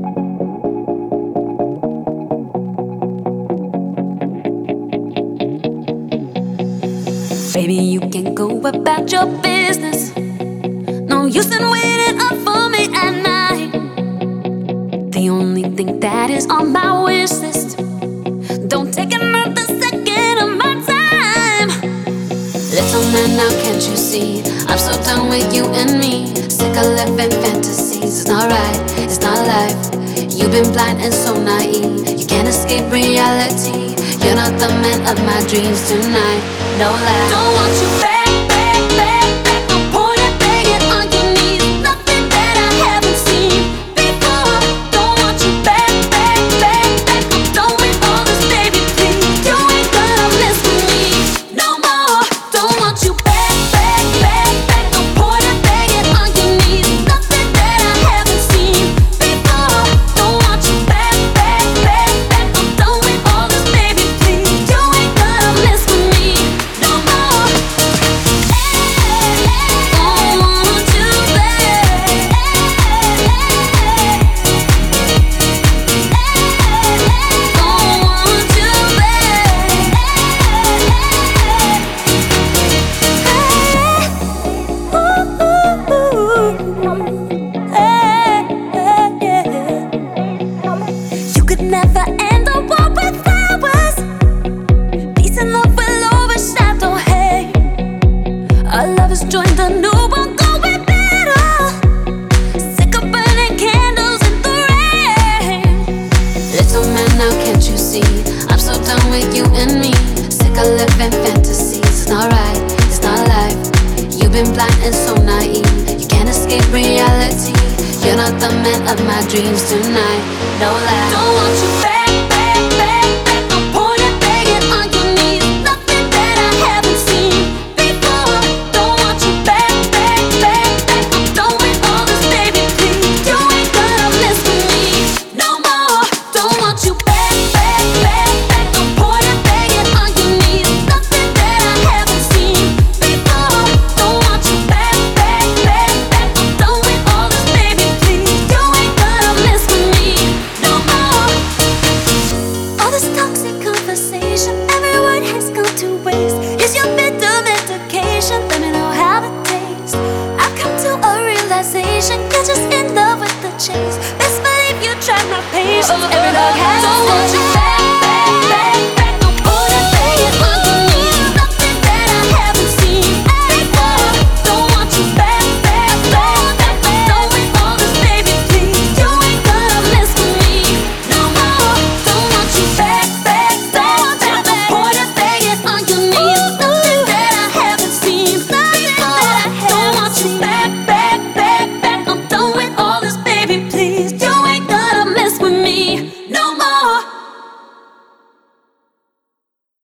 Baby, you can go about your business. No use in waiting up for me at night. The only thing that is on my wish list. Don't take another second of my time. Little man, now can't you see? I'm so done with you and me. Sick of living fantasies. It's not right, it's not life. You've been blind and so naive. You can't escape reality. You're not the man of my dreams tonight. No lie. Don't want you back, back, back, back. No point in begging on your knees. Nothing that I haven't seen before. Don't want you back, back, back, back. I'm done with all this, baby, please. You ain't gonna mess with me no more. Don't want you back, back, back, back. No point in begging on your knees. Nothing that I haven't seen before. Don't want you back, back, back, back. I'm done with all this, baby, please. You ain't gonna mess with me no more. Don't want you back. Don't want you back. You could never end a war with flowers. Peace and love will overshadow hate. Our lovers joined the new one, going better. Sick of burning candles in the rain. Little man, now can't you see? I'm so done with you and me. Sick of living fantasies. It's not right, it's not life. You've been blind and so naive. You can't escape reality. You're not the man of my dreams tonight. No lie. Don't want you back, back, back, back. No point in begging on your knees. Nothing that I haven't seen before. Don't want you back, back, back, back. I'm done with all this, baby, please. You ain't gonna mess with me no more. Don't want you back, back, back, back. No point in begging on your knees. Nothing that I haven't seen before. Don't want you back, back, back, back. I'm done with all this, baby, please. You ain't gonna mess with me no more. All this toxic conversation, every word has gone to waste. Is your bitter medication? Let me know how it tastes. I've come to a realization, you're just in love with the chase. Best believe you tried my patience.